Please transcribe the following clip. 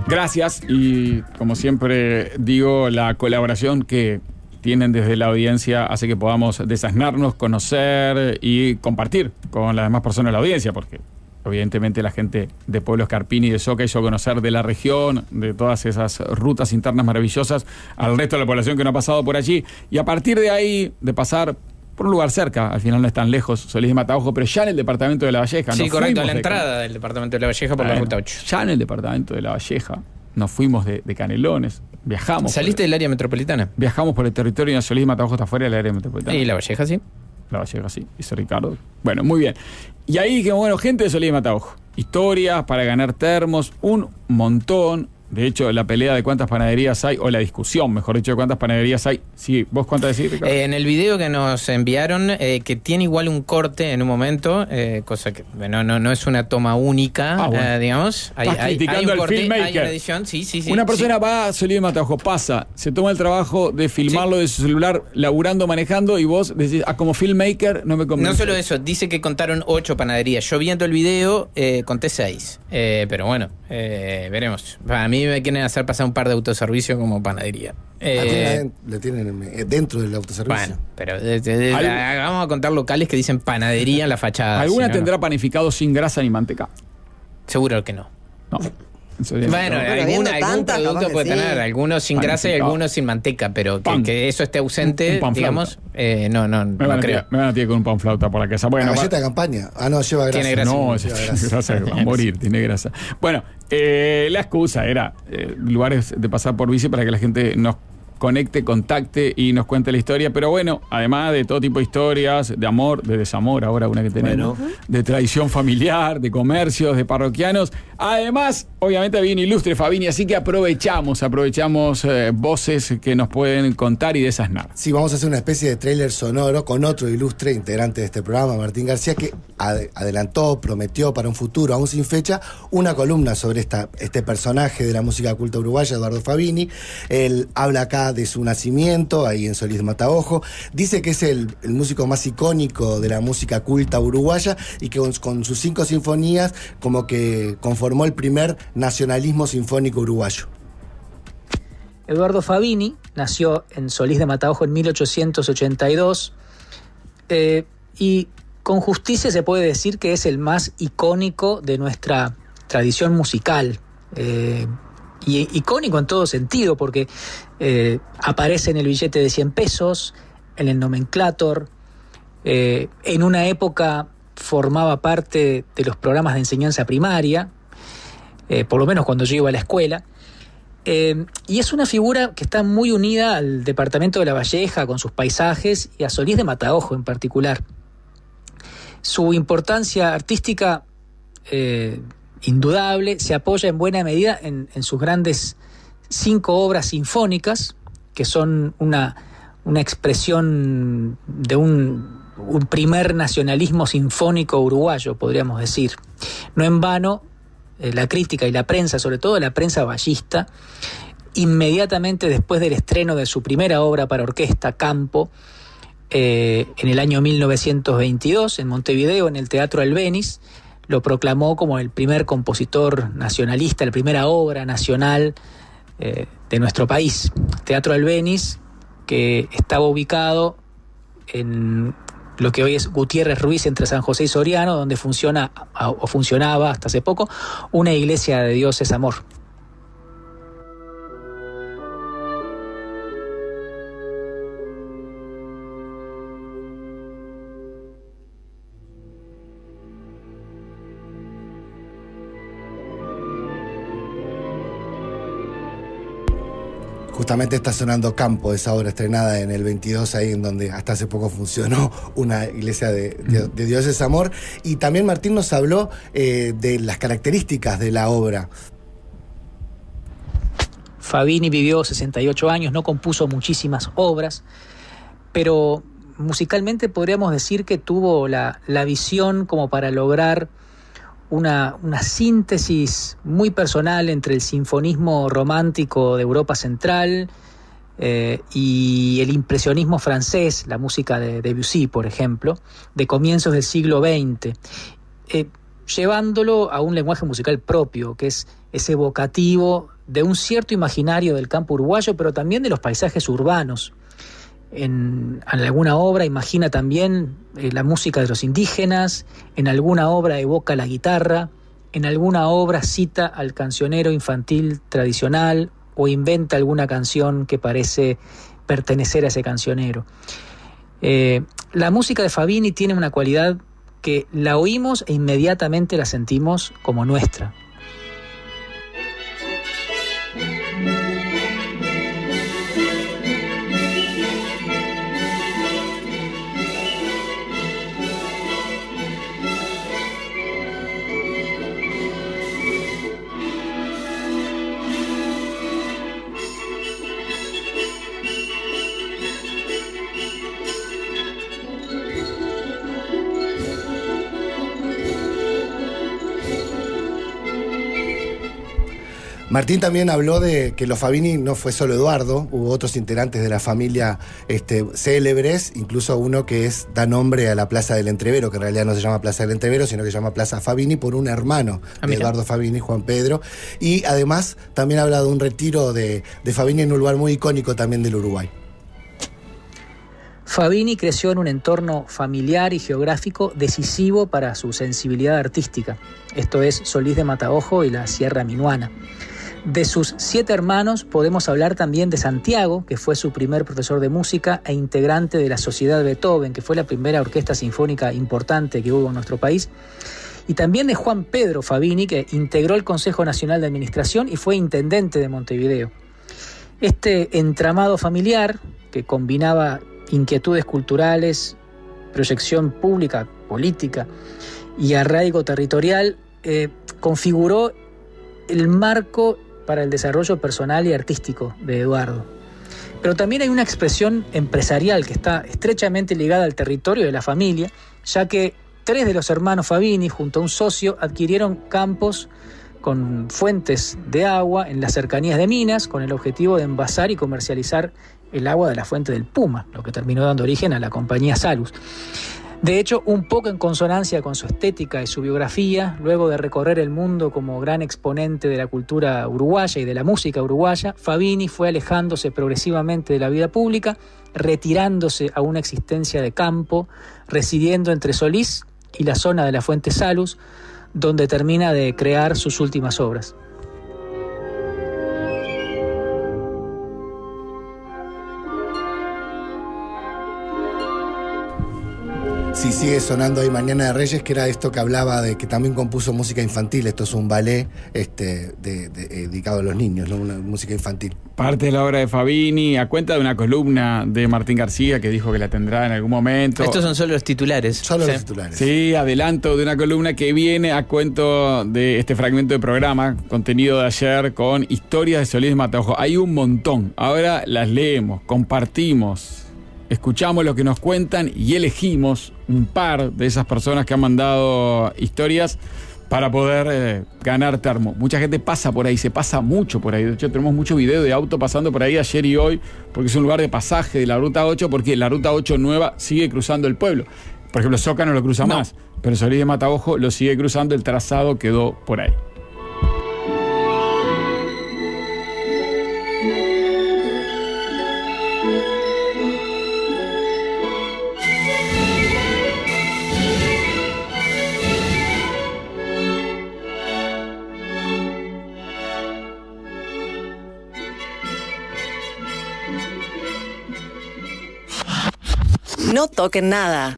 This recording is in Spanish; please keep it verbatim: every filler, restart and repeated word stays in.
gracias y como siempre digo, la colaboración que tienen desde la audiencia hace que podamos desasnarnos, conocer y compartir con las demás personas de la audiencia, porque evidentemente la gente de Pueblo Escarpini y de Soca hizo conocer de la región, de todas esas rutas internas maravillosas al resto de la población que no ha pasado por allí, y a partir de ahí, de pasar por un lugar cerca, al final no es tan lejos, Solís de Mataojo, pero ya en el departamento de La Valleja. Sí, correcto, a la de entrada Can... del departamento de La Valleja por bueno, la ruta ocho. Ya en el departamento de La Valleja nos fuimos de, de Canelones, viajamos. ¿Saliste el, del área metropolitana? Viajamos por el territorio y Solís de Mataojo está fuera del área metropolitana. ¿Y La Valleja sí? La Valleja sí, dice Ricardo. Bueno, muy bien. Y ahí dijimos, bueno, gente de Solís de Mataojo, historias para ganar termos, un montón. De hecho, la pelea de cuántas panaderías hay, o la discusión, mejor dicho, de cuántas panaderías hay. Sí, ¿vos cuántas decís, Ricardo? Eh, en el video que nos enviaron, eh, que tiene igual un corte en un momento, eh, cosa que no, no, no es una toma única, ah, bueno. eh, digamos. Hay, Estás hay, criticando hay un al corte, filmmaker. hay una edición, sí, sí, sí. Una persona sí. va a Solís de Mataojo, pasa, se toma el trabajo de filmarlo sí. de su celular, laburando, manejando, y vos decís, ah, como filmmaker no me convence. No solo eso, dice que contaron ocho panaderías. Yo viendo el video, eh, conté seis. Eh, pero bueno, eh, veremos. A mí me quieren hacer pasar un par de autoservicio como panadería. Eh, le tienen dentro del autoservicio. Bueno, pero de, de, de, la, vamos a contar locales que dicen panadería en la fachada. ¿Alguna si no, tendrá no. panificado sin grasa ni manteca? Seguro que no. No. Bueno, alguna, algún tantas, producto puede sí. tener, algunos sin Panificado. grasa y algunos sin manteca, pero que, que eso esté ausente, un, un digamos, eh, no, no, me no van creo. A tirar, me van a tirar con un pan flauta por la casa. Bueno, la galleta de campaña. Ah, no, lleva grasa. Tiene grasa. No, lleva tiene grasa. grasa, va a morir, tiene grasa. Bueno, eh, la excusa era eh, lugares de pasar por bici para que la gente nos conecte, contacte y nos cuente la historia, pero bueno, además de todo tipo de historias, de amor, de desamor, ahora una que tenemos, bueno. de tradición familiar, de comercios, de parroquianos, además, obviamente viene ilustre Fabini, así que aprovechamos, aprovechamos eh, voces que nos pueden contar y desasnar. Sí, vamos a hacer una especie de tráiler sonoro con otro ilustre integrante de este programa, Martín García, que ad- adelantó, prometió para un futuro, aún sin fecha, una columna sobre esta, este personaje de la música culta uruguaya, Eduardo Fabini. Él habla acá de su nacimiento, ahí en Solís de Mataojo. Dice que es el, el músico más icónico de la música culta uruguaya y que con, con sus cinco sinfonías como que conformó el primer nacionalismo sinfónico uruguayo. Eduardo Fabini nació en Solís de Mataojo en mil ochocientos ochenta y dos eh, y con justicia se puede decir que es el más icónico de nuestra tradición musical. Eh, y icónico en todo sentido, porque eh, aparece en el billete de cien pesos, en el nomenclator, eh, en una época formaba parte de los programas de enseñanza primaria, eh, por lo menos cuando yo iba a la escuela, eh, y es una figura que está muy unida al departamento de La Valleja, con sus paisajes, y a Solís de Mataojo en particular. Su importancia artística eh, indudable, se apoya en buena medida en, en sus grandes cinco obras sinfónicas, que son una, una expresión de un, un primer nacionalismo sinfónico uruguayo, podríamos decir. No en vano, eh, la crítica y la prensa, sobre todo la prensa vallista, inmediatamente después del estreno de su primera obra para orquesta, Campo, eh, en el año mil novecientos veintidós, en Montevideo, en el Teatro Albéniz, lo proclamó como el primer compositor nacionalista, la primera obra nacional eh, de nuestro país. Teatro Albéniz, que estaba ubicado en lo que hoy es Gutiérrez Ruiz, entre San José y Soriano, donde funciona o funcionaba hasta hace poco una iglesia de Dios es amor. Justamente está sonando Campo, esa obra estrenada en el veintidós, ahí en donde hasta hace poco funcionó una iglesia de, de, de Dios es amor. Y también Martín nos habló eh, de las características de la obra. Fabini vivió sesenta y ocho años, no compuso muchísimas obras, pero musicalmente podríamos decir que tuvo la, la visión como para lograr Una, una síntesis muy personal entre el sinfonismo romántico de Europa Central eh, y el impresionismo francés, la música de Debussy, por ejemplo, de comienzos del siglo veinte. Eh, llevándolo a un lenguaje musical propio, que es ese evocativo de un cierto imaginario del campo uruguayo, pero también de los paisajes urbanos. En, en alguna obra imagina también eh, la música de los indígenas, en alguna obra evoca la guitarra, en alguna obra cita al cancionero infantil tradicional o inventa alguna canción que parece pertenecer a ese cancionero. Eh, la música de Fabini tiene una cualidad que la oímos e inmediatamente la sentimos como nuestra. Martín también habló de que los Fabini no fue solo Eduardo, hubo otros integrantes de la familia este, célebres, incluso uno que es, da nombre a la Plaza del Entrevero, que en realidad no se llama Plaza del Entrevero, sino que se llama Plaza Fabini por un hermano ah, de Eduardo Fabini, Juan Pedro. Y además también habla de un retiro de, de Fabini en un lugar muy icónico también del Uruguay. Fabini creció en un entorno familiar y geográfico decisivo para su sensibilidad artística. Esto es Solís de Mataojo y la Sierra Minuana. De sus siete hermanos podemos hablar también de Santiago, que fue su primer profesor de música e integrante de la Sociedad Beethoven, que fue la primera orquesta sinfónica importante que hubo en nuestro país. Y también de Juan Pedro Fabini, que integró el Consejo Nacional de Administración y fue intendente de Montevideo. Este entramado familiar, que combinaba inquietudes culturales, proyección pública, política y arraigo territorial, eh, configuró el marco para el desarrollo personal y artístico de Eduardo. Pero también hay una expresión empresarial que está estrechamente ligada al territorio de la familia, ya que tres de los hermanos Fabini, junto a un socio, adquirieron campos con fuentes de agua en las cercanías de Minas, con el objetivo de envasar y comercializar el agua de la fuente del Puma, lo que terminó dando origen a la compañía Salus. De hecho, un poco en consonancia con su estética y su biografía, luego de recorrer el mundo como gran exponente de la cultura uruguaya y de la música uruguaya, Fabini fue alejándose progresivamente de la vida pública, retirándose a una existencia de campo, residiendo entre Solís y la zona de la fuente Salus, donde termina de crear sus últimas obras. Sí, sigue sonando ahí Mañana de Reyes, que era esto que hablaba de que también compuso música infantil. Esto es un ballet este, de, de, dedicado a los niños, ¿no? Una música infantil. Parte de la obra de Fabini, a cuenta de una columna de Martín García, que dijo que la tendrá en algún momento. Estos son solo los titulares. Solo sí. los titulares. Sí, adelanto de una columna que viene a cuento de este fragmento de programa, contenido de ayer, con historias de Solís de Mataojo. Hay un montón. Ahora las leemos, compartimos, escuchamos lo que nos cuentan y elegimos un par de esas personas que han mandado historias para poder eh, ganar termo. Mucha gente pasa por ahí, se pasa mucho por ahí. De hecho, tenemos mucho video de auto pasando por ahí ayer y hoy, porque es un lugar de pasaje de la Ruta ocho, porque la Ruta ocho nueva sigue cruzando el pueblo. Por ejemplo, Soca no lo cruza no. más, pero Solís de Mataojo lo sigue cruzando, el trazado quedó por ahí. No toquen nada.